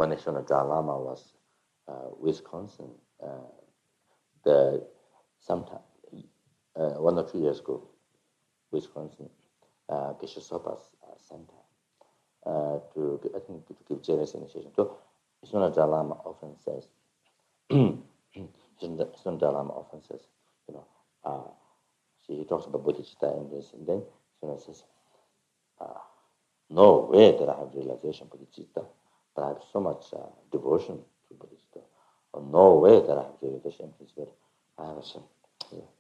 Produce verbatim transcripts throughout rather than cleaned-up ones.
when the Dalai Lama was uh, Wisconsin, uh, the sometime uh, one or two years ago, Wisconsin, uh, Geshe Sopa's uh, center uh, to I think to give generous initiation. So Isona Dalai Lama often says, Isona Dalai Lama often says, you know, uh, see, he talks about bodhicitta and this, and then Isona says, uh, no way that I have realization bodhicitta, but I have so much uh, devotion to bodhicitta. Or no way that I have realization, but I have some, you know,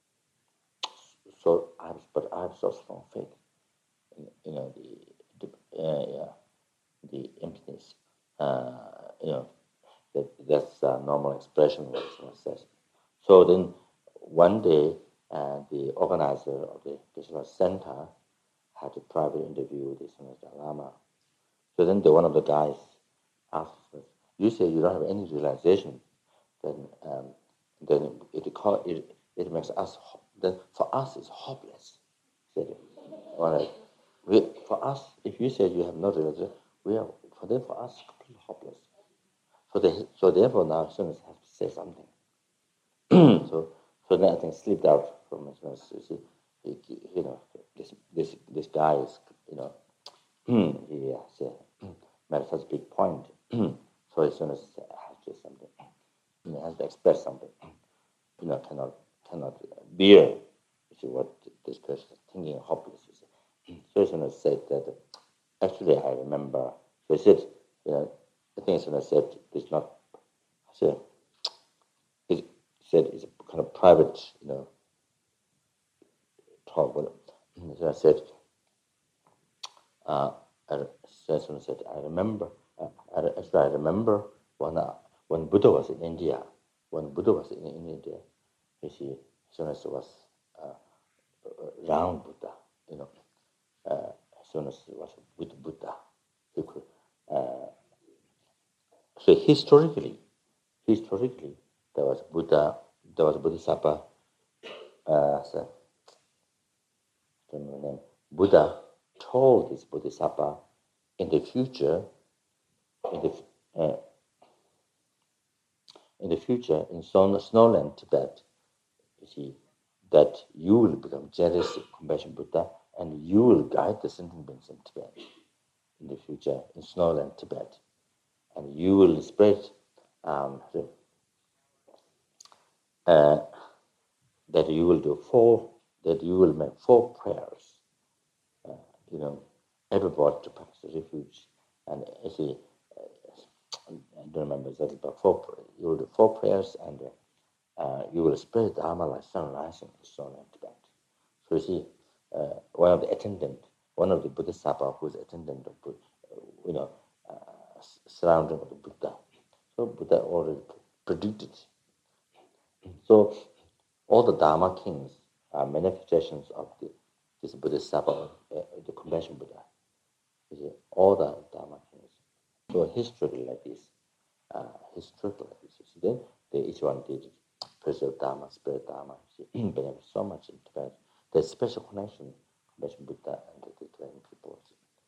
so I have, but I have so strong faith in, you know, the, the uh, yeah, the emptiness, uh, you know, that that's a normal expression of what someone says. So then one day, uh, the organizer of the Geshe Center had a private interview with the Dalai Lama. So then the, one of the guys asked us, you say you don't have any realization, then um, then it, it it makes us, then for us it's hopeless. Said, all right. We, for us, if you say you have no realization, we are, for them, for us, completely hopeless. So they, so therefore now students have to say something. so so then I think slipped out from it. You see, he, you know, this this this guy is, you know, he has uh, made such a big point. So as soon as he has to say something, you know, has to express something, you know, cannot cannot bear, you see, what this person is thinking, hopeless. You see. So as soon as said that, actually I remember. So he said, you know, I think as soon as said it's not. So it said it's a kind of private, you know, talk. But so I said, uh, I, so I said, I remember. Uh, I, actually, I remember when uh, when Buddha was in India. When Buddha was in, in India, you see, soon as it was uh, round Buddha, you know, uh, as soon as it was with Buddha, he could. Uh, so historically, historically, there was Buddha, there was Bodhisattva. Uh, so, Buddha told this Bodhisattva in the future, in the uh, in the future in Snowland, Tibet, you see, that you will become generous, compassion Buddha, and you will guide the sentient beings in Tibet in the future in Snowland, Tibet, and you will spread um, uh, that you will do four, that you will make four prayers, uh, you know, everybody to practice refuge, and you see, uh, I don't remember exactly, but four, you will do four prayers, and uh, you will spread Dharma like sun rising in Snowland, Tibet. So you see, uh, one of the attendant, one of the Bodhisattva who is attendant of Buddha, you know, uh, surrounding of the Buddha. So Buddha already predicted. So all the Dharma kings are manifestations of the, this Bodhisattva, uh, the compassion Buddha. You see, all the Dharma kings. So historically like this, uh, historically like this. You see, then they, each one did preserve Dharma, spread Dharma. You see, benefit so much in Tibet. There's special connection, compassion Buddha and the Tibetan people.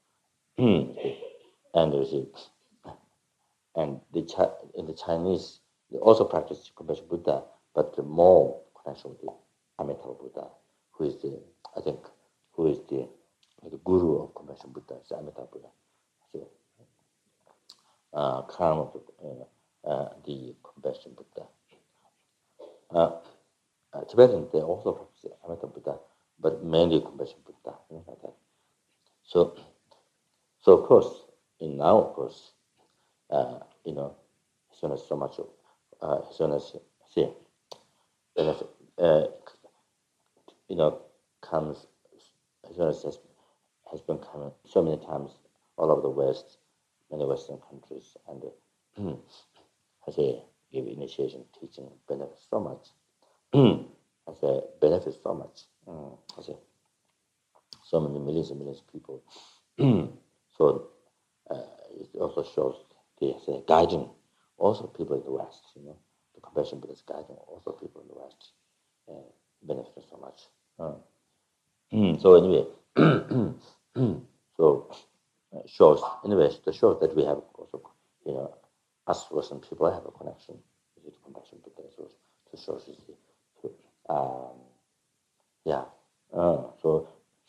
and you see, and the in the Chinese, they also practice compassion Buddha, but the more connection with the Amitabha Buddha, who is the, I think, who is the, the guru of compassion Buddha, is Amitabha Buddha. So, uh, crown of the, uh, uh, the compassion Buddha. Uh, uh, Tibetans, they also practice Amitabha Buddha, but mainly compassion Buddha, you know, like that. So, so of course, in now, of course, uh, you know, as soon as so much, uh, as soon as, see, benefit, uh, you know, comes, as soon as has, has been coming so many times all over the West, many Western countries, and uh, as a give initiation, teaching, benefits so much, as a benefits so much, um, as a so many millions and millions of people. So uh, it also shows the say, guiding also people in the West, you know, the compassion Buddha is guiding also people in the West, uh, benefiting so much. Uh, so anyway, so uh, shows anyway, the shows that we have also you know, us Western people have a connection, you see, connection to the source, to source, you see. So, um, yeah. Uh, so,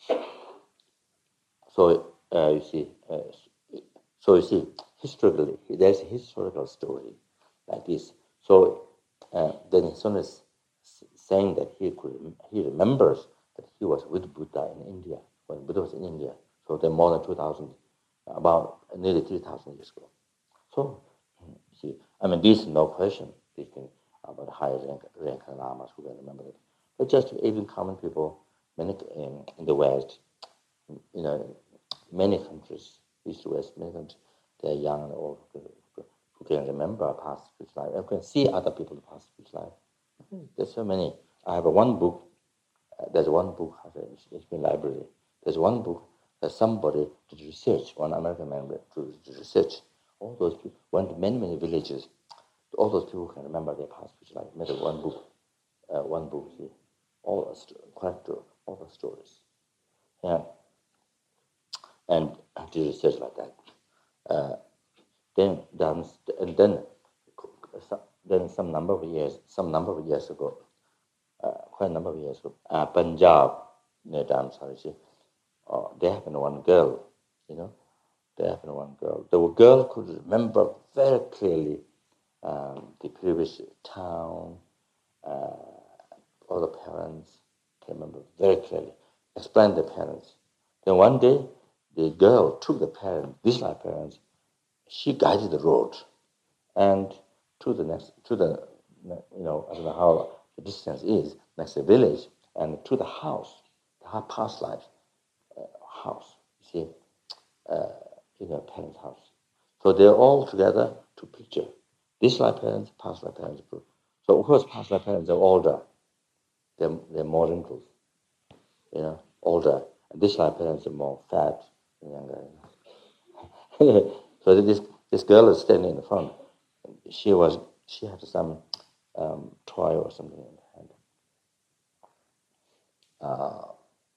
so uh, you see, uh, so you see, historically, there's a historical story like this. So uh, then his son is saying that he could, he remembers that he was with Buddha in India when Buddha was in India. So then more than two thousand, about nearly three thousand years ago. So you see, I mean, this is no question. This thing about higher rank, rank lamas who can remember it, but just even common people, many in, in the West, you know, many countries, East, West, many countries, they're young and old who can remember a past spiritual life, and can see other people's past spiritual life. There's so many. I have a one book. Uh, there's one book. It's, it's been library. There's one book that somebody did research. One American man to, to research. All those people went to many many villages. All those people can remember their past spiritual life. Made one book. Uh, one book. See, all the collect all the stories. Yeah. And did research like that. Uh, then, then, and then, then some number of years, some number of years ago, uh, quite a number of years ago, uh, Punjab, near Dharamsala, uh, they happened one girl, you know, they happened one girl. The girl could remember very clearly um, the previous town, uh, all the parents can remember very clearly, explain the parents. Then one day, the girl took the parents, these are parents, she guided the road, and to the next, to the, you know, I don't know how the distance is, next to the village, and to the house, the past life uh, house, you see, uh, in her parents' house. So they're all together to picture. This life parents, past life parents. So of course, past life parents are older. They're, they're more wrinkled, you know, older. And this life parents are more fat and younger. So this this girl is standing in the front. She was she had some um, toy or something in her hand. Uh,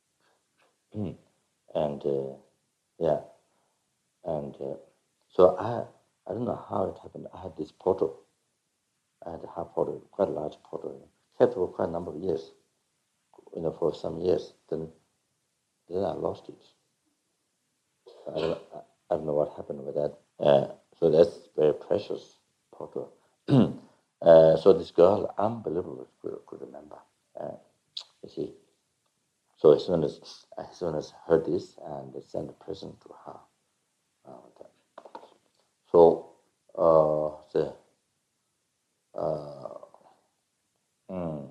and uh, yeah, and uh, so I I don't know how it happened. I had this photo. I had a half photo, quite a large photo, kept for quite a number of years, you know, for some years. Then then I lost it. I don't, I don't know what happened with that. Uh, so that's very precious photo. uh, so this girl, unbelievably could, could remember. Uh, you see. So as soon as as soon as I heard this, and they sent a present to her. Uh, so uh, the uh, mm,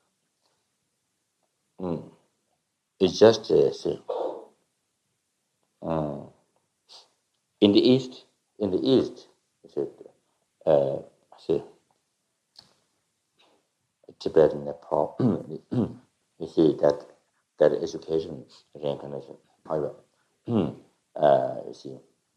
mm, it's just uh, see, mm, in the east, in the east, you see, uh, see, Tibet and Nepal, you see that that education reincarnation. However, uh, you see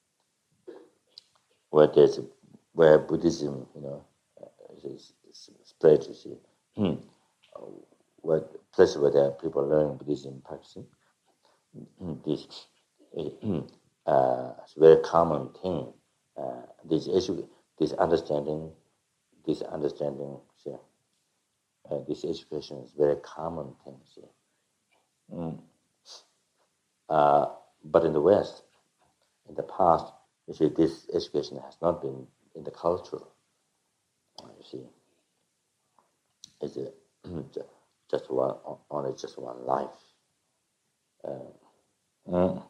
where there's where Buddhism, you know, is, is spread. You see, where places where there are people learning Buddhism, practicing this, uh, it's a very common thing. Uh, this issue, this understanding, this understanding, see, uh, this education is very common thing. See. Mm. Uh, but in the West, in the past, you see, this education has not been in the culture. Uh, you see, it's a, just one, only just one life. Uh, mm.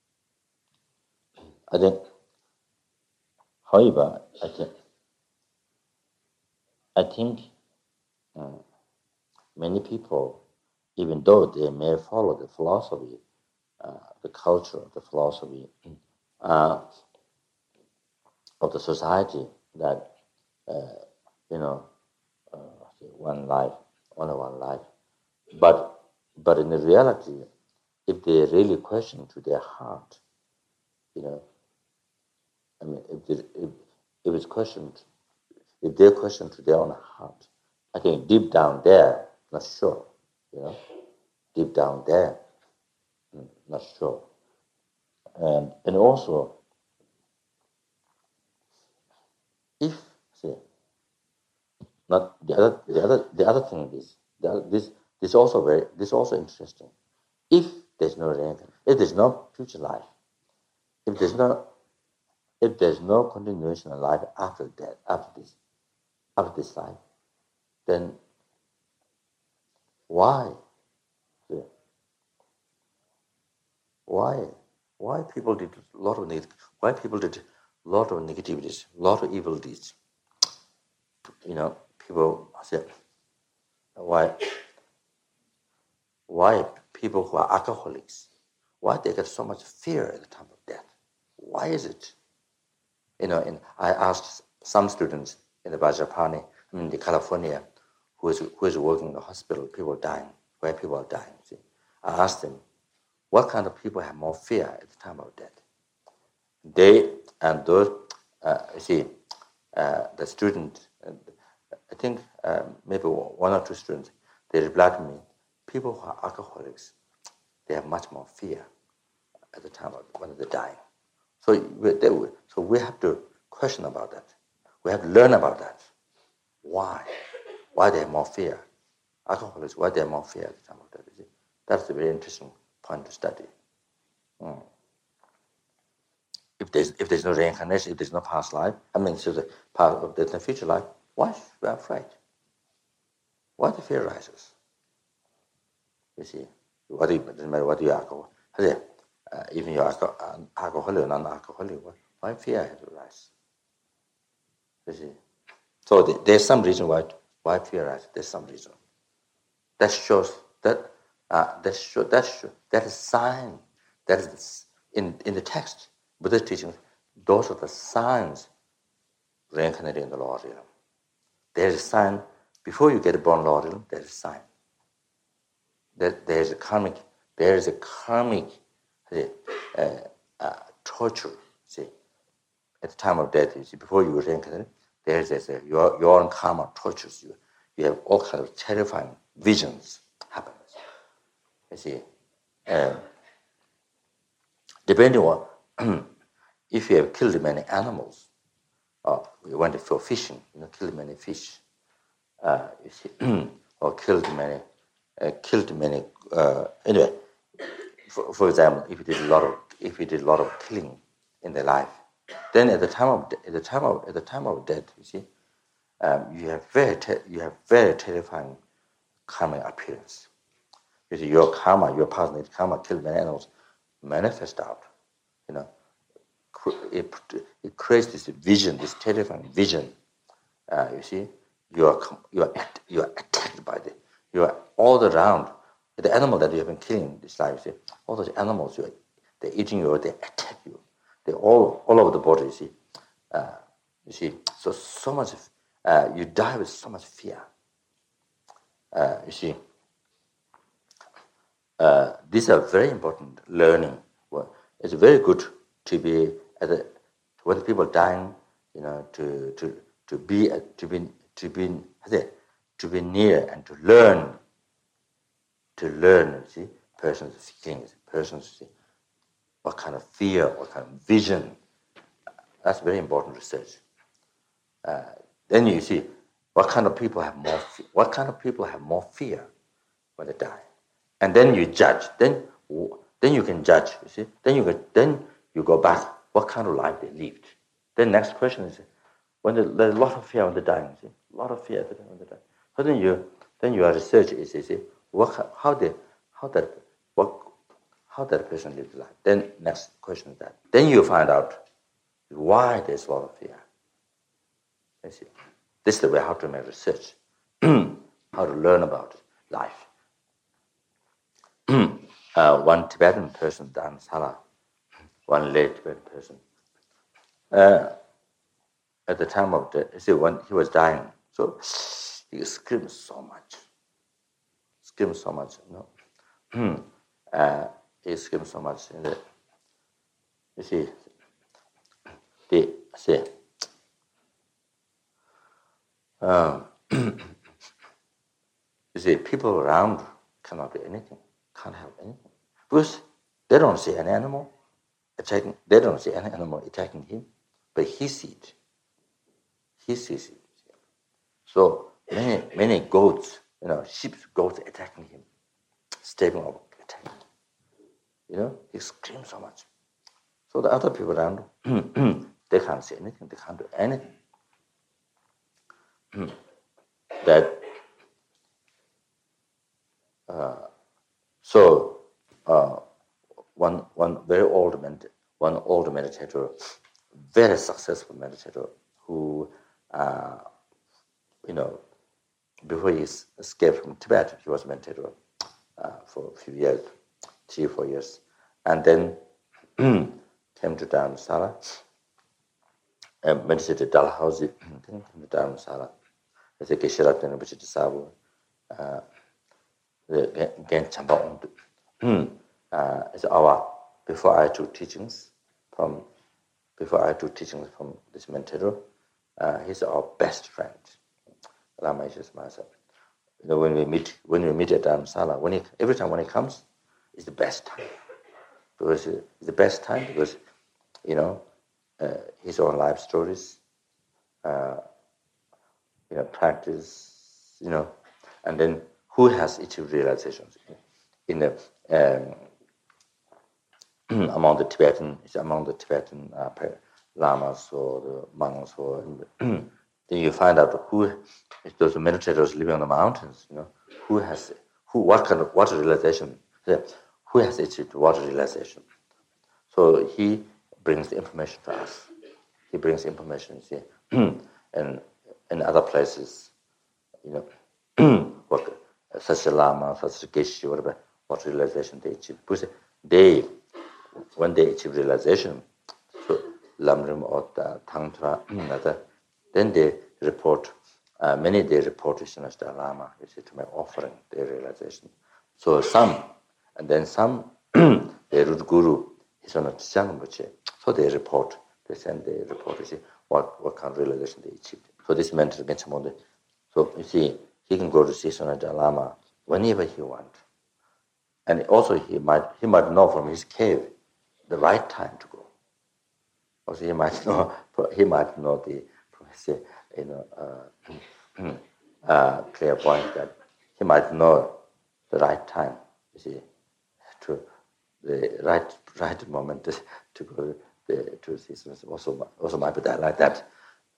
I think, however, I think, I think uh, many people, even though they may follow the philosophy, uh, the culture, the philosophy uh, of the society that, uh, you know, uh, one life, only one life. But but in the reality, if they really question to their heart, you know, I mean, if they, if, if it's questioned, if they question to their own heart, I think deep down there, not sure, you know, deep down there, not sure, and and also See, not the other, the other, the other thing is the other, this, this also very, this also interesting. If there's no reincarnation, if there's no future life, if there's no, if there's no continuation of life after death, after this, after this life, then why, yeah, why, why people did a lot of neg- why people did a lot of negativities, a lot of evil deeds? You know, people say, why, why people who are alcoholics, why they get so much fear at the time of death? Why is it? You know, and I asked some students in the Vajrapani, I mean, the California, who is who is working in the hospital, people dying, where people are dying. See, I asked them, what kind of people have more fear at the time of death? They and those, uh, see, uh, the student, uh, I think uh, maybe one or two students, they replied to me, people who are alcoholics, they have much more fear at the time of when they're dying. So we, they, so we have to question about that. We have to learn about that. Why? Why they have more fear? Alcoholics, why they have more fear at the time of death? That's a very interesting point to study. Mm. If there's if there's no reincarnation, if there's no past life, I mean, so the past of death and future life, why should we be afraid? Why the fear rises? You see, what do you, doesn't matter what you alcohol. Uh, even you're alcohol, alcoholic or non-alcoholic, why fear has to rise? You see, so the, there's some reason why why fear rises. There's some reason. That shows that uh, that show that show, that is sign. That is in in the text. Buddhist teachings. Those are the signs reincarnated in the lower realm. There is a sign before you get born lower realm. There is a sign. That there is a karmic. There is a karmic uh, uh, torture. See, at the time of death, you see, before you reincarnate, there is a, your your own karma tortures you. You have all kinds of terrifying visions happen. You see, uh, depending on if you have killed many animals, or you went for fishing, you know, killed many fish, uh, you see, or killed many, uh, killed many. Uh, anyway, for, for example, if you did a lot of, if you did a lot of killing in their life, then at the time of at the time of at the time of death, you see, um, you have very ter- you have very terrifying karmic appearance. You see, your karma, your past karma, killed many animals, manifest out. You know, it, it creates this vision, this terrifying vision. Uh, you see, you are you are you are attacked by the you are all around the animal that you have been killing this life. You see, all those animals, you are, they're eating you, they attack you. They all all over the body. You see, uh, you see. So so much. Uh, you die with so much fear. Uh, you see, uh, these are very important learning. Well, it's very good to be at the, when people dying, you know, to to to be to be to be to be near and to learn, to learn. See, person's feelings, person's see, what kind of fear, what kind of vision. That's very important research. Uh, then you see what kind of people have more. What kind of people have more fear when they die, and then you judge. Then then you can judge. You see. Then you can, then you go back. What kind of life they lived. Then next question is, when there's a lot of fear when they're dying. See, a lot of fear when they're dying. So then you then your research is, you see, what how they how that what how that person lived life. Then next question is that. Then you find out why there's a lot of fear. You see, this is the way how to make research, how to learn about life. uh, one Tibetan person, Dharamsala, one late Tibetan person, uh, at the time of the, see, when he was dying, so he screamed so much, screamed so much, you know. uh, he screamed so much. In the, you see, the, see, um, you see, people around cannot do anything, can't help anything, because they don't see any animal attacking, they don't see any animal attacking him, but he sees it. he sees it. So many many goats, you know, sheep, goats attacking him, stepping over, attacking him. You know, he screams so much. So the other people around, they can't see anything, they can't do anything. that uh, so uh, one one very old med- one old meditator, very successful meditator, who uh, you know before he escaped from Tibet, he was a meditator uh, for a few years, three four years, and then came to Dharamsala, and meditated Dalhousie, then came to Dharamsala. As a Geshe-la Rinpoche disciple, uh, again Chamba Ondu. Uh, it's our before I took teachings from before I took teachings from this meditator, uh, he's our best friend. Lama is myself. You know, when we meet when we meet at Dharamsala, when he, every time when he comes, it's the best time. Because it's the best time because you know uh, his own life stories, uh, you know, practice, you know, and then who has achieved realizations in the um, among the Tibetan, among the Tibetan uh, lamas or the monks, or then you find out who, if those meditators living on the mountains, you know, who has, who, what kind of what realization, who has achieved what realization. So he brings the information to us. He brings information, see, and in other places, you know, what, such a lama, such a geshe, whatever, what realization they achieve. Because they, when they achieve realization, so Lamrim or Tangtra, then they report, uh, many they report to the Lama, you see, to make offering their realization. So some, and then some, they root guru, he's on a Tsangbuche, so they report, they send the report, you see, what, what kind of realization they achieved. So this mentor against Monde. So you see, he can go to see Sonata Lama whenever he wants. And also he might he might know from his cave the right time to go. Also he might know he might know the from his you know uh, uh, clear point that he might know the right time, you see, to the right right moment to, to go the, to see Sonata. Also also might be that like that.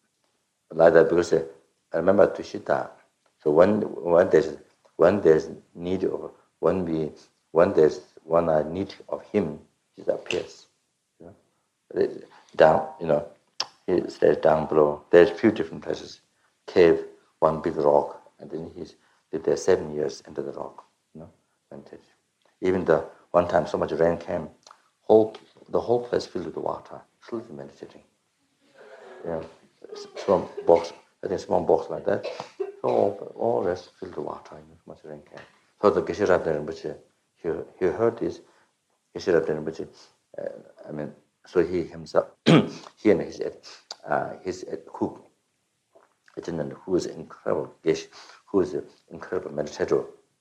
Like that because uh, I remember Tushita. So when when there's when there's need of when we when there's one I need of him, he appears. You know? Down, you know, he stays down below. There's a few different places. Cave, one big rock, and then he's lived there seven years under the rock. You know, meditation. Even the one time so much rain came, whole the whole place filled with water. Still meditating. You know, small box, I think small box like that. So all, all rest filled with water, you know, so much rain came. So the Geshe-la Rinpoche, he, he heard this, Geshe-la Rinpoche, uh, I mean, so he himself, he and his, uh, his who, attendant, who is incredible Geshe, who is an incredible meditator,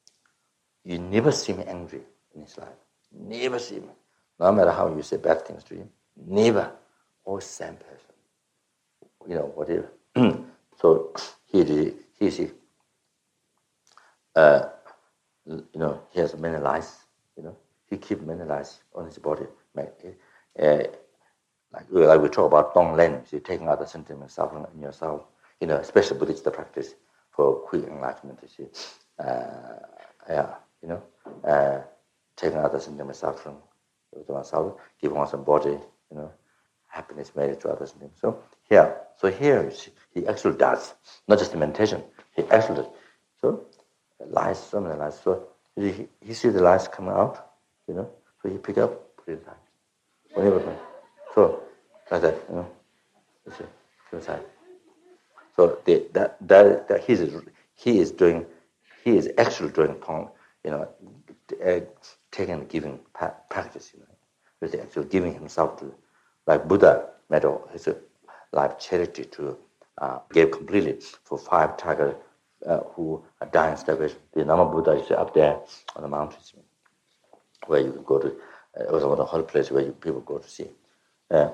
you never see him angry in his life. Never see him. No matter how you say bad things to him, never. Always same person. You know, whatever. So he he's uh you know, he has many lies, you know. He keeps many lies on his body. Uh, like, like we talk about Donglen, so taking out the sentiment suffering in yourself, you know, especially Buddhist practice for quick enlightenment, you see. Uh, yeah, you know, uh, taking out the sentiment suffering with oneself, giving oneself body, you know, happiness made to others. So here, so here he actually does, not just meditation. He actually does. So lies, so many lies. So he, he sees the lies coming out, you know. So he pick up, put it aside. Whenever, so like that, you know. You see, put aside. So the, that that that he's he is doing, he is actually doing, you know, uh, taking and giving practice, you know. He's actually giving himself to. Like Buddha made his life charity to uh, give completely for five tigers uh, who are dying starvation. The Nama Buddha is up there on the mountains where you can go to. Uh, it was one of the whole place where you, people go to see. Uh,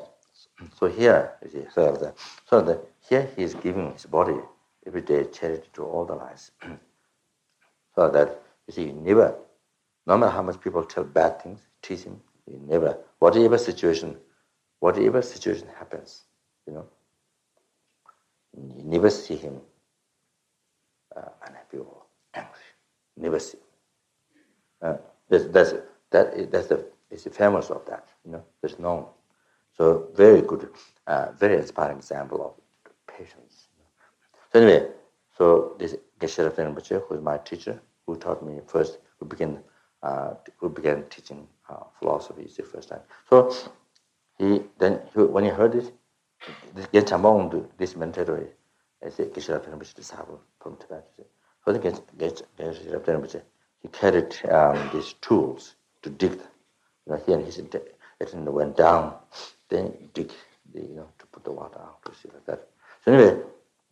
So here, you see, so that, so that here he is giving his body every day charity to all the lives. So that, you see, never, no matter how much people tell bad things, tease him, he never, whatever situation, whatever situation happens, you know, you never see him uh, unhappy or angry. Never see. Uh, that's that's that is, that's the is the famous of that. You know, there's known. So very good, uh, very inspiring example of patience. So anyway, so this Geshe Rinpoche, who is my teacher, who taught me first, who began uh, who began teaching uh, philosophy the first time. So he then he, when he heard it, this Gencha Mong, this meditator, is a Geshe Rinpoche disciple from Tibet. So the Geshe Rinpoche, he carried um, these tools to dig. You know, he and his attendant went down, then dig, the, you know, to put the water out, to see like that. So anyway,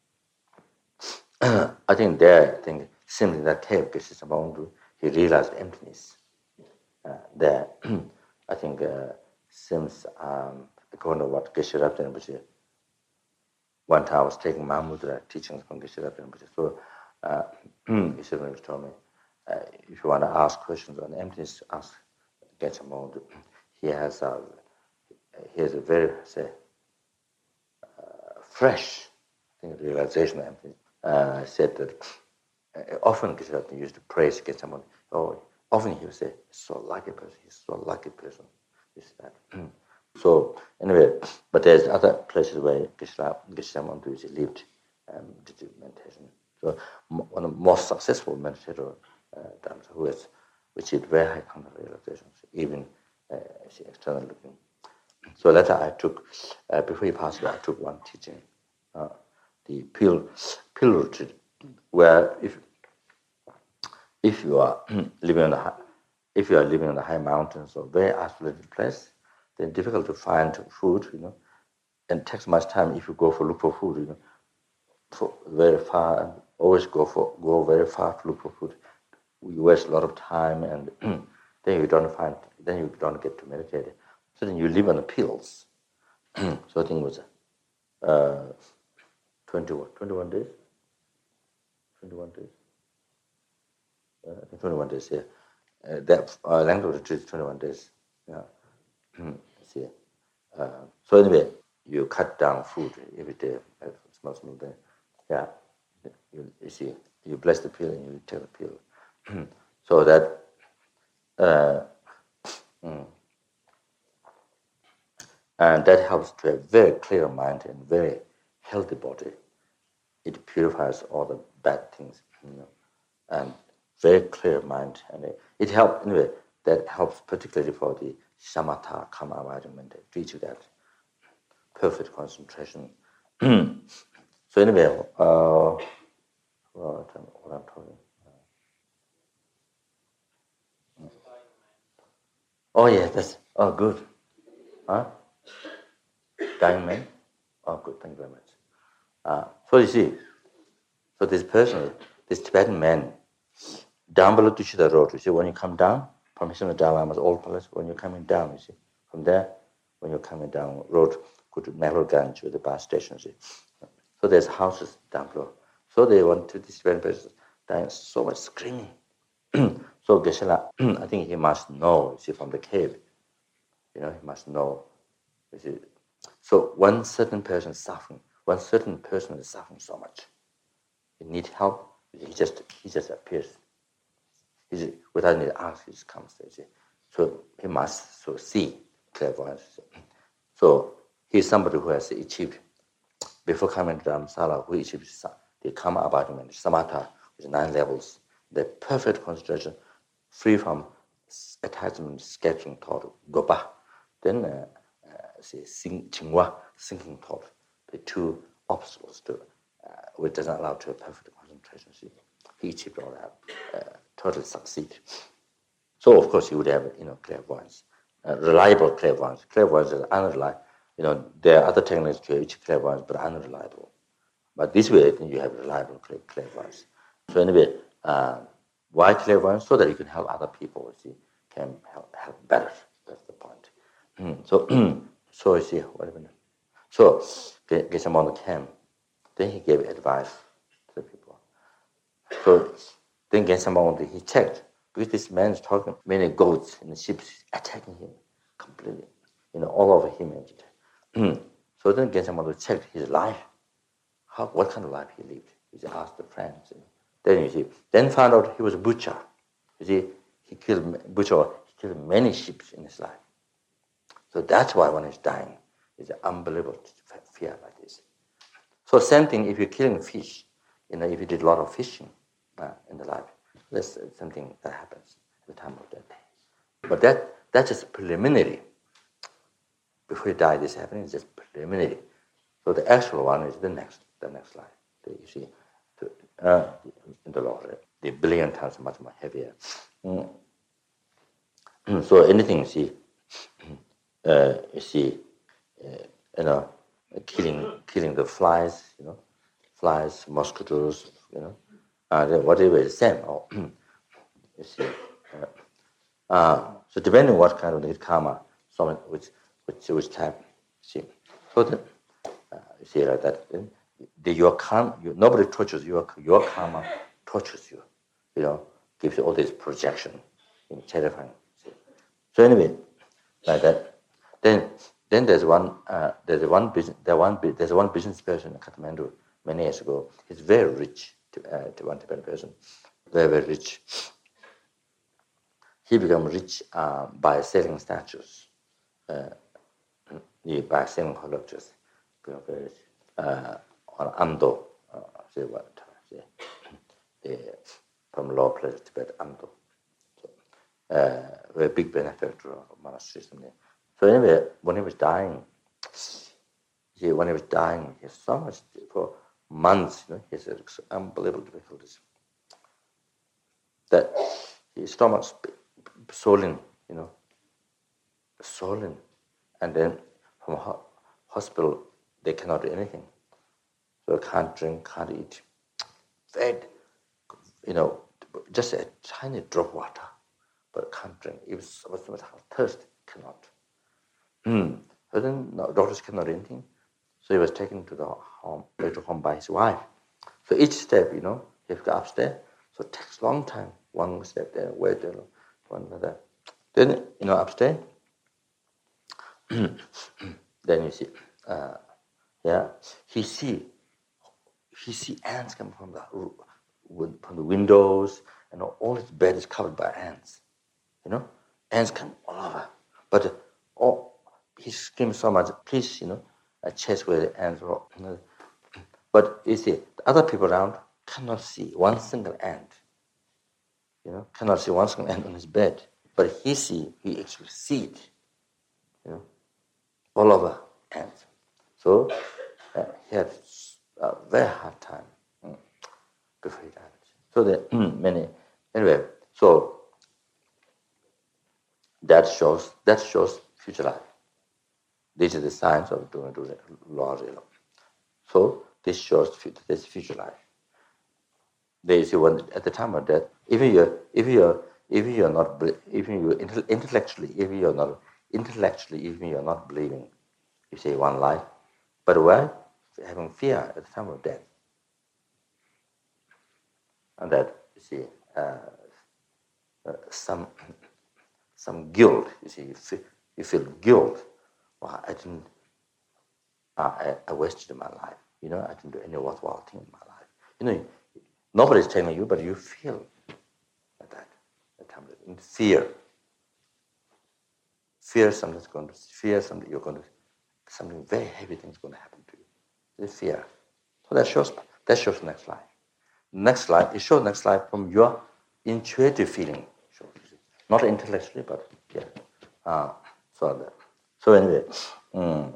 I think there, I think simply in that cave, Geshe Sambong, he realized emptiness. Uh, there, I think uh, since um, according to what Geshe Rinpoche, one time I was taking Mahamudra teachings from Geshe Rinpoche. So uh, Geshe Rinpoche told me, uh, if you want to ask questions on emptiness, ask Geshe Sambong. He has a he has a very say uh, fresh I think realization of emptiness. Uh, said that uh, often Geshe Rinpoche used to praise Geshe Sambong. Oh, often he would say, "So lucky person, he's so lucky person." This that. So anyway, but there's other places where Geshe Sambong lived and um, did meditation. So one of the most successful meditators, uh, who has achieved very high kind of realizations, even uh, external looking. So later I took, uh, before he passed away, I took one teaching, uh, the pill, pill retreat, where if if you are living on the high, if you are living on the high mountains or very isolated place, then difficult to find food, you know, and takes much time if you go for look for food, you know, for very far and always go for go very far to look for food. You waste a lot of time and then you don't find, then you don't get to meditate. So then you live on the pills. So I think it was uh, twenty-one, twenty-one days. twenty-one days. Uh, I think twenty-one days. Yeah. Uh, that uh, language retreat is twenty-one days. Yeah. See. Uh, so anyway, you cut down food every day, uh, small small day. Yeah. You, you see, you bless the pill and you take the pill. So that. Uh, mm, And that helps to have a very clear mind and very healthy body. It purifies all the bad things, you know, and very clear mind. And it, it helps, anyway, that helps particularly for the samatha karma environment, to reach that perfect concentration. So anyway, uh, what I'm, what I'm talking uh, oh yeah, that's, oh good. Huh? Dying man? Oh good, thank you very much. Uh, so you see, so this person, this Tibetan man, down below Tushita Road, you see, when you come down from Hishama Dalama's old palace, when you're coming down, you see, from there, when you're coming down road, go to Mehlurganj, the bus station, you see. So there's houses down below. So they want to, this Tibetan person, dying so much screaming. So Geshe-la, I think he must know, you see, from the cave, you know, he must know, you see. So one certain person is suffering, one certain person is suffering so much. He needs help, he just he just appears. He's, without any ask, he just comes. So he must so see clairvoyance. So he's somebody who has achieved, before coming to Dharamsala, who achieved the karma embodiment, samatha, with nine levels, the perfect concentration, free from attachment, sketching thought, gopa. Then uh, uh, say sing, chingwa, sinking thought, the two obstacles to uh, which doesn't allow to a perfect concentration. See, he achieved all that, uh, totally succeed. So of course he would have, you know, clairvoyance, uh, reliable clairvoyance. Clairvoyance is unreliable. You know, there are other techniques to achieve clairvoyance, but unreliable. But this way, then you have reliable clairvoyance. So anyway, uh, why clairvoyance? So that you can help other people. You see, can help help better. That's the point. Mm. So, so you see, what happened? So Geshe Mondo came. Then he gave advice to the people. So then Geshe Mondo, he checked, because this man is talking, many goats and sheep attacking him completely, you know, all over him. So then Geshe Mondo checked his life, how, what kind of life he lived. He asked the friends. You know. Then you see, then found out he was a butcher. You see, he killed butcher. He killed many sheep in his life. So that's why when he's dying, it's unbelievable fear like this. So same thing if you're killing fish, you know, if you did a lot of fishing uh, in the life, that's something that happens at the time of death. But that that's just preliminary. Before you die, this happening is just preliminary. So the actual one is the next, the next life. You see, to, uh, in the Lord, the billion times much more heavier. Mm. So anything you see, uh, you see, uh, you know, killing, killing the flies, you know, flies, mosquitoes, you know, uh, whatever is the same. Oh, you see, uh, uh, so depending on what kind of karma, some which which which type, see. So the, uh, you see like that. The, your karma, you, nobody tortures you. Your karma tortures you. You know, gives you all this projection, you know, terrifying. See. So anyway, like that. Then, then there's one. Uh, there's one business. There one. There's one business person in Kathmandu many years ago. He's very rich. To, uh, to one Tibetan person, very very rich. He became rich uh, by selling statues, uh, by selling sculptures. Became very rich. Uh, on Amdo, uh, say what? Say, the, from low place Tibet, Amdo. So, uh, very big benefactor of monasteries. So anyway, when he was dying, he, when he was dying, he had so much, for months, you know, he had unbelievable difficulties. That his stomach's swollen, you know, swollen. And then from ho- hospital, they cannot do anything. So can't drink, can't eat. Fed, you know, just a tiny drop of water, but can't drink. If someone has thirst, cannot. Mm. So then no, doctors cannot do anything. So he was taken to the home, later home by his wife. So each step, you know, he has to go upstairs. So it takes a long time. One step there, wait there, one another. Then, you know, upstairs. Then you see, uh, yeah, he see, he see ants come from the from the windows, and all his bed is covered by ants. You know, ants come all over. But oh, he screams so much, please, you know, I chase where the ants are. You know. But you see, the other people around cannot see one single ant. You know, cannot see one single ant on his bed. But he see, he actually see it. You know, all over ants. So uh, he had a very hard time mm, before he died. So there are many. Anyway, so that shows that shows future life. This is the science of doing doing law. So this shows this future life. They see when at the time of death, even you if you if you are not even you intellectually if you are not intellectually even you are not believing, you say one life, but we're having fear at the time of death, and that you see uh, uh, some some guilt. You see, you feel, you feel guilt. Well, I didn't. Uh, I, I wasted my life. You know, I didn't do any worthwhile thing in my life. You know, nobody's telling you, but you feel like that. At the time of in fear. Fear something's going to fear something you're going to something very heavy thing's going to happen to you. The fear. So that shows that shows next life. Next life, it shows next life from your intuitive feeling. Not intellectually, but yeah. Uh, so that. So anyway, mm,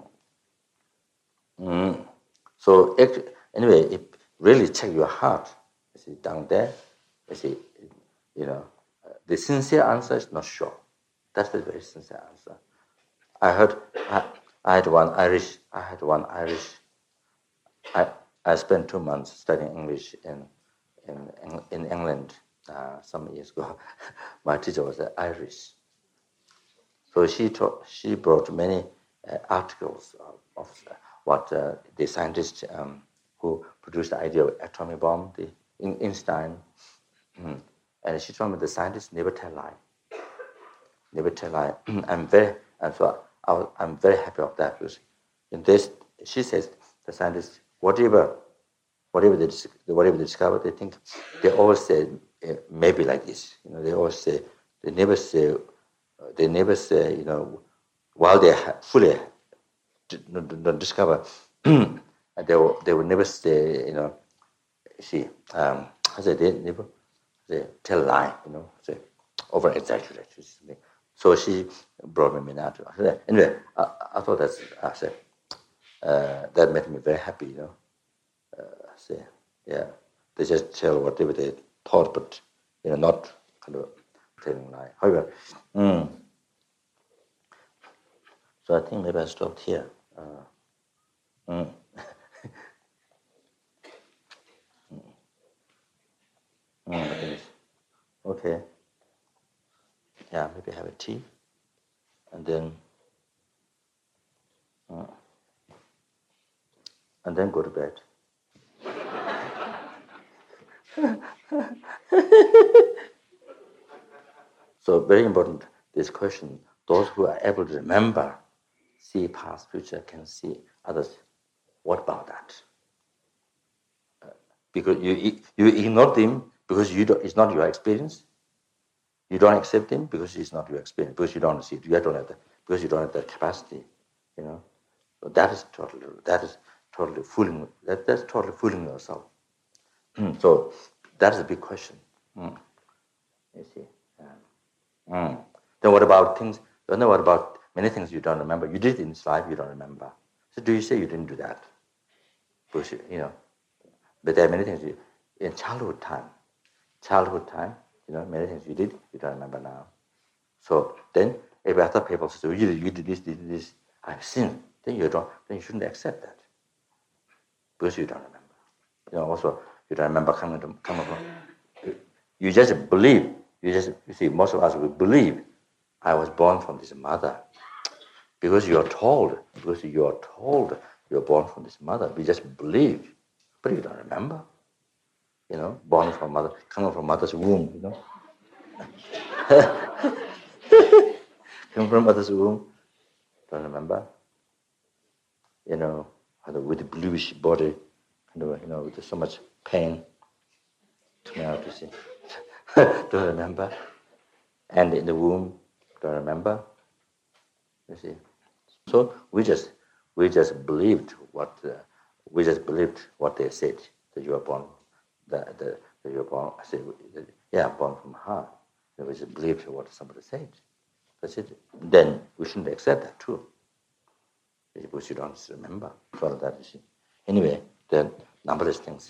mm, so it, anyway, it really check your heart. You see down there. You see, you know, uh, the sincere answer is not sure. That's the very sincere answer. I heard. I, I had one Irish. I had one Irish. I I spent two months studying English in in in England uh, some years ago. My teacher was uh, Irish. So she taught, she brought many uh, articles of, of what uh, the scientist um, who produced the idea of atomic bomb, the Einstein, mm, and she told me the scientists never tell lie. Never tell lie. I'm very, and so I was, I'm very happy of that because in this, she says the scientists, whatever, whatever they whatever they discover, they think they always say uh, maybe like this. You know, they always say they never say uh, they never say you know while they fully don't discover, they will they will never say you know see um I say they never they tell lie you know say over exaggerate. So she brought me out. Anyway, I, I thought that's I said uh, that made me very happy. You know, uh, say yeah, they just tell whatever they thought, but you know not kind of telling lie. However, mm, so I think maybe I stopped here. Uh, mm. Mm, I think it's okay. Yeah, maybe have a tea, and then uh, and then go to bed. So very important. This question: those who are able to remember, see past, future, can see others. What about that? Uh, because you you ignore them because you don't, it's not your experience. You don't accept him because it's not your experience, because you don't see it. You don't have the, because you don't have the capacity, you know. So that is totally that is totally fooling that, that's totally fooling yourself. So that is a big question. Mm. You see. Um, mm. Then what about things? Then what about many things you don't remember? You did in this life, you don't remember. So do you say you didn't do that? Because you know, but there are many things you, in childhood time, childhood time, you know, many things you did, you don't remember now. So then, if other people say, you did, you did this, you did this, I've sinned, then you don't, then you shouldn't accept that because you don't remember. You know, also you don't remember coming to coming from. You just believe. You just you see, most of us will believe. I was born from this mother because you are told. Because you are told you are born from this mother. We just believe, but you don't remember. You know, born from mother, coming from mother's womb. You know. Come from mother's womb, don't remember. You know, with the bluish body, you know, with so much pain. To me, to see. Don't remember. And in the womb, don't remember. You see. So we just we just believed what uh, we just believed what they said that you are born, that, that you are born. I said, yeah, born from her. And we just believed what somebody said. That's it. Then we shouldn't accept that too. Because you don't remember. So that is it. Anyway, there are numberless things.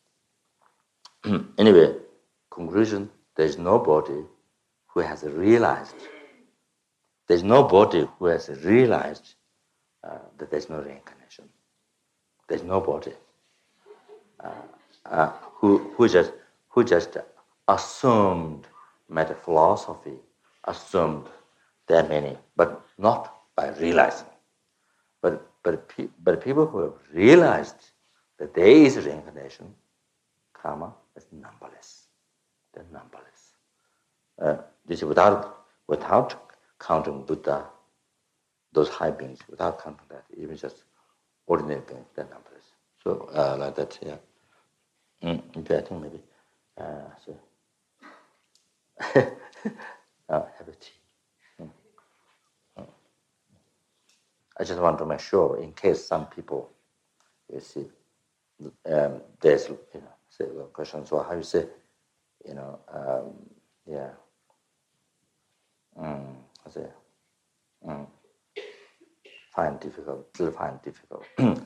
Anyway, conclusion, there is nobody who has realized, there's nobody who has realized uh, that there's no reincarnation. There's nobody uh, uh, who, who just who just assumed, made a philosophy, assumed there are many, but not by realizing. But but but people who have realized that there is reincarnation, karma is numberless. They're numberless. Uh, this is without without counting Buddha, those high beings, without counting that, even just ordinary beings, they're numberless. So uh, like that, yeah. Mm, I think maybe. Uh, so. uh, have a tea. Mm. Mm. I just want to make sure, in case some people, you see, um, there's you know, say well, questions. So how you say, you know, um, yeah. Mm, I say, mm, find difficult, still find difficult.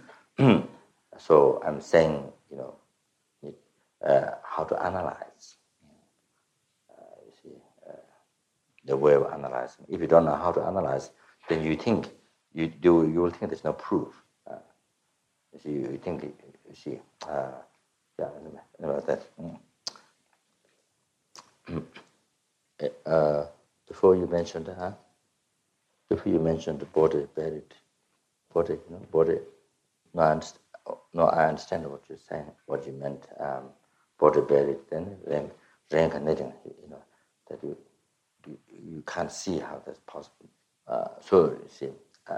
So I'm saying, you know, uh, how to analyze. Uh, you see, uh, the way of analyzing. If you don't know how to analyze, then you think you do. You will think there's no proof. Uh, you see, you think you see. Uh, yeah, about that. Mm. uh, before you mentioned, huh? Before you mentioned the body buried, body, you know, body. no, I understand, no, I understand what you're saying, what you meant. Um, body buried, then rein, reincarnating. You know that you, you you can't see how that's possible. Uh, so you see, uh,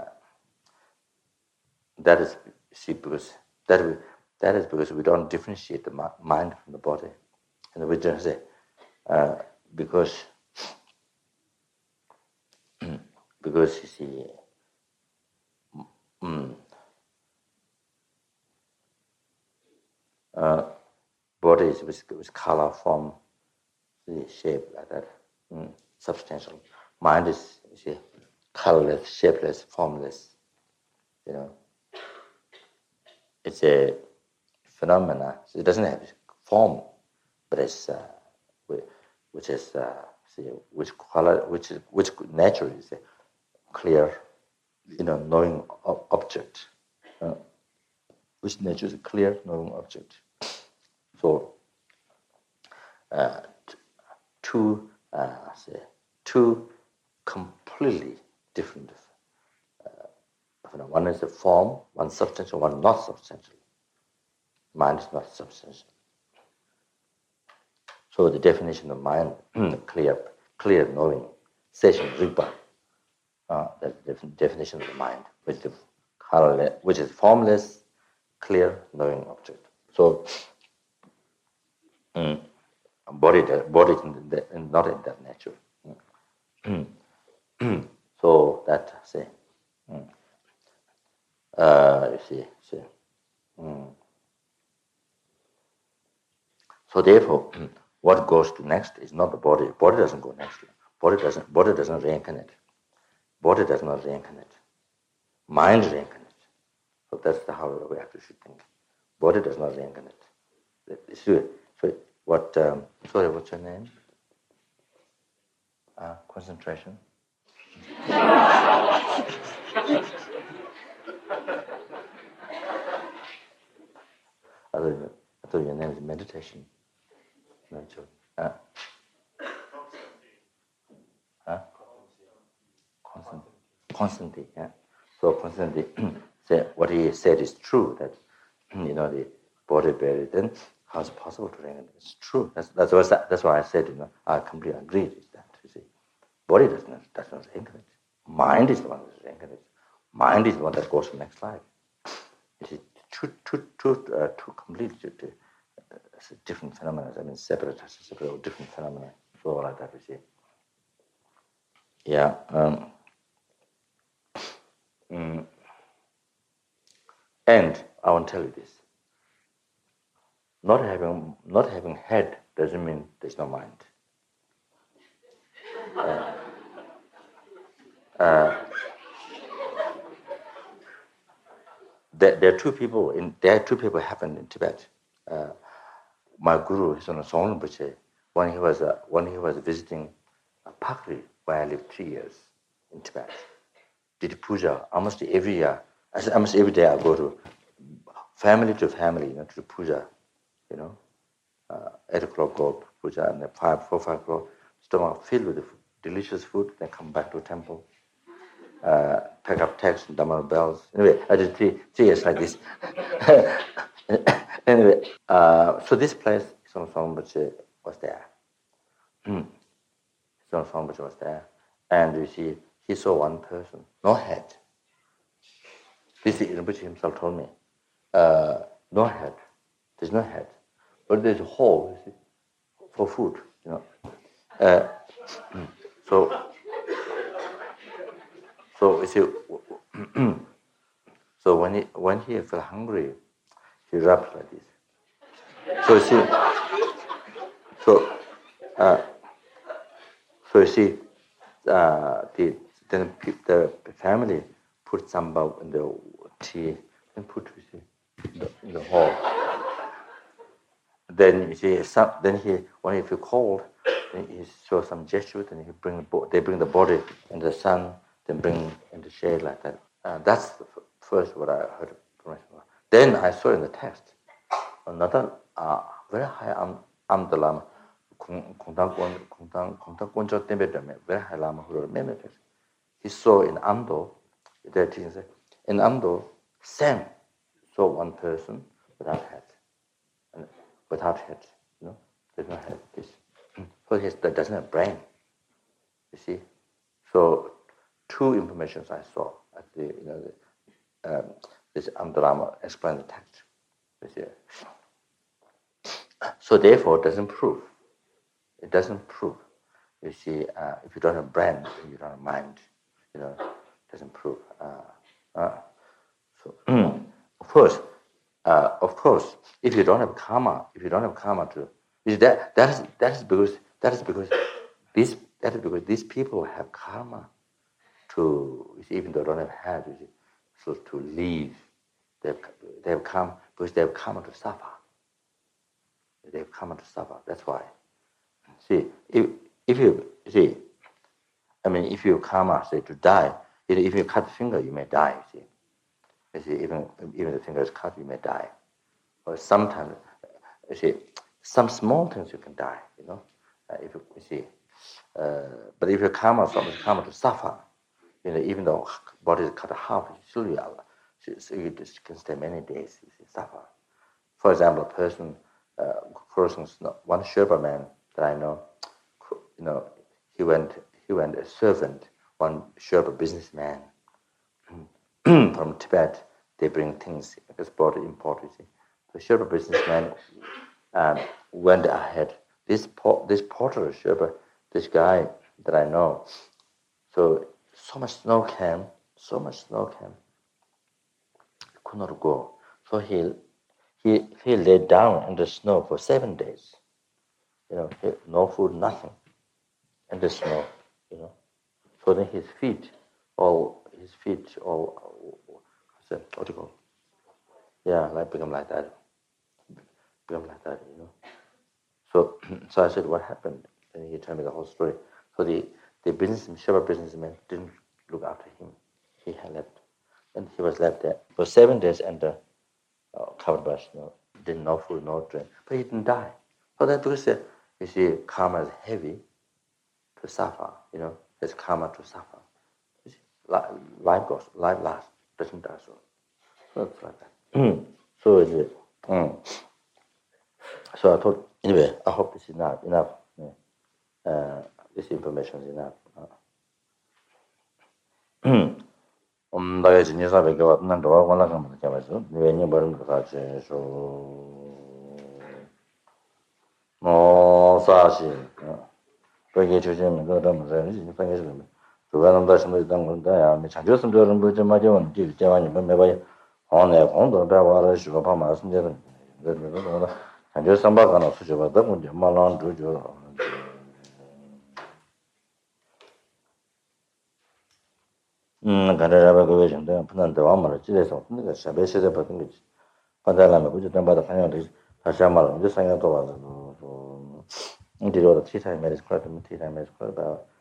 that is see because that we, that is because we don't differentiate the mi- mind from the body, and we just say uh, because because you see. Mm, uh, bodies with, with color, form, the shape like that, mm, substantial. Mind is, you see, colorless, shapeless, formless. You know, it's a phenomena. So it doesn't have form, but it's uh, which is uh, see, which color, which is which nature is a clear, you know, knowing object. Uh, which nature is a clear knowing object. So uh, t- two uh, say, two completely different. Uh, one is the form, one substantial, one not substantial. Mind is not substantial. So the definition of mind, clear, clear knowing, session ripa, uh, that's the definition of the mind, which is colorless, which is formless, clear knowing object. So mm, body, body is not in that nature. So that say, mm, uh, you see, see. Mm. So therefore, what goes to next is not the body. Body doesn't go next. Body doesn't. Body doesn't reincarnate. Body does not reincarnate. Mind reincarnates. So that's the how we have to should think. Body does not reincarnate. So, so what? Um, sorry, what's your name? Uh, concentration. I thought, I thought your name is meditation. No, uh, huh? Constant, constantly, yeah. So constantly, say what he said is true. That you know the body buried. Then how is it possible to reincarnate? It's true. That's that's what that's why I said. You know, I completely agree with that. You see, body does not does not reincarnate. Mind is the one that reincarnates. Mind is the one that goes to the next life. You see, two two two uh, two completely two, uh, different phenomena. I mean, separate, separate, different phenomena. So like that, you see. Yeah. Um, mm, and I want to tell you this. Not having not having head doesn't mean there's no mind. Uh, uh, there, there are two people in there are two people happened in Tibet. Uh, my guru, his name is Song Rinpoche, when he was uh, when he was visiting Pakri, where I lived three years in Tibet, did puja almost every year. Almost every day I go to family to family, you know, to the puja, you know. Uh, eight o'clock go puja, and then five, four, five o'clock, stomach filled with delicious food. Then come back to the temple, uh, pick up texts and dumbbell bells. Anyway, I did three, three years like this. Anyway, uh, so this place, Son Sombache was there. Son Sombache was there, and you see, he saw one person, no head. This Rinpoche himself told me, uh, no head. There's no head, but there's a hole, you see, for food, you know. Uh, so, so you see, so when he when he felt hungry, he rubbed like this. So you see, so uh, so you see, uh, the then the family put sambal in the tea and put you see in the, in the hall. Then you see, some, then he when he feel cold, then he show some gesture. Then he bring they bring the body in the sun, then bring in the shade like that. Uh, that's the f- first what I heard from myself. Then I saw in the text another uh, very high am amda lama 공당권 공당 공당권자 때문에 very high lama who remember text. He saw in Amdo, the teaching said in Amdo same So one person without head, and without head, you know, does not have this. So he doesn't have brain. You see, so two informations I saw at the you know the, um, this Amdharama explained the text. You see. So therefore, it doesn't prove. It doesn't prove. You see, uh, if you don't have brain, you don't have mind. You know, it doesn't prove. Uh, uh, so of course, uh, of course, if you don't have karma, if you don't have karma to, that that is that is because that is because these that is because these people have karma to, you see, even though they don't have head, you see, so to live, they have, they have come because they have karma to suffer. They have karma to suffer. That's why. See, if if you see, I mean, if you karma say to die, if you cut the finger, you may die. You see, you see, even even the finger is cut, you may die. Or sometimes, you see, some small things you can die. You know, uh, if you, you see, uh, but if your karma is karma to suffer, you know, even though body is cut half, still you, so you just can stay many days. You see, suffer. For example, a person, uh, persons, one Sherpa man that I know, you know, he went, he went a servant, one Sherpa businessman from Tibet. They bring things, export, import. You see, the Sherpa businessman um, went ahead. This this porter Sherpa, this guy that I know, so so much snow came, so much snow came, could not go. So he he he lay down in the snow for seven days. You know, he, no food, nothing, in the snow. You know, so then his feet, all his feet, all what's that? What do you call? Yeah, like become like that, become like that. You know. So so I said, what happened? And he told me the whole story. So the the business Sherpa businessman didn't look after him. He had left, and he was left there for seven days and. Uh, Uh, covered by snow, didn't no food, no drink, but he didn't die. So then because uh, you see, karma is heavy to suffer. You know, it's karma to suffer. You see, life goes, life lasts, doesn't die so. So it's like that. So anyway, mm. so I thought anyway. I hope this is enough. Enough. Uh, this information is enough. Uh. Um, daga jinja sa beke wat nan dawa wala kam ta ba so ne ni barum ka che so no sa shi ko ge chu chen me da ma za ni ni fa ge shi me so ga nam da shi me dang gon da ya me cha jo sum jo rum bu je ma je won ji je wa ni me me ba hong ne hong do da wa ra shi ba pa ma sun je de de de de da cha jo sam ba ga na su je ba da gon je ma lan du jo 음, 가르라바 그 외정도 분한테 와마를 찌래서 근데 샤베시에 받은 거지. 받아라면 그저 담바다 상황도 다시 한번 이제 상황도 와서 또 인디로도 티타임 메리스 클럽 티타임 메리스 클럽